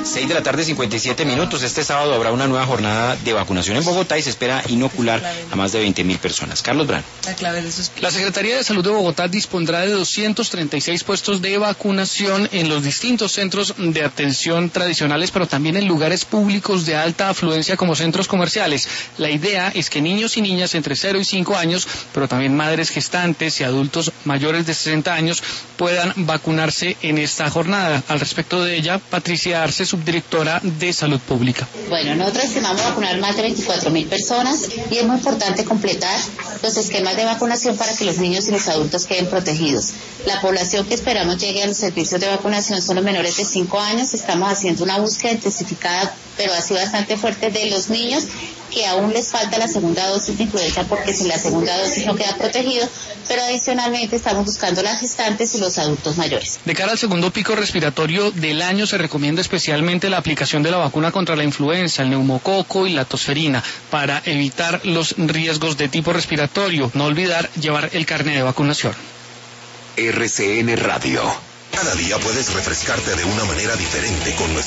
6 de la tarde, 57 minutos. Este sábado habrá una nueva jornada de vacunación en Bogotá y se espera inocular a más de 20.000 personas. Carlos Brano. La Secretaría de Salud de Bogotá dispondrá de 236 puestos de vacunación en los distintos centros de atención tradicionales, pero también en lugares públicos de alta afluencia como centros comerciales. La idea es que niños y niñas entre 0 y 5 años, pero también madres gestantes y adultos mayores de 60 años puedan vacunarse en esta jornada. Al respecto de ella, Patricia Arce, subdirectora de Salud Pública. Bueno, nosotros estimamos vacunar más de 24.000 personas y es muy importante completar los esquemas de vacunación para que los niños y los adultos queden protegidos. La población que esperamos llegue a los servicios de vacunación son los menores de 5 años. Estamos haciendo una búsqueda intensificada, pero así bastante fuerte, de los niños que aún les falta la segunda dosis de influenza porque sin la segunda dosis no queda protegido, pero adicionalmente estamos buscando las gestantes y los adultos mayores. De cara al segundo pico respiratorio del año se recomienda especialmente la aplicación de la vacuna contra la influenza, el neumococo y la tosferina para evitar los riesgos de tipo respiratorio. No olvidar llevar el carnet de vacunación. RCN Radio. Cada día puedes refrescarte de una manera diferente con nuestro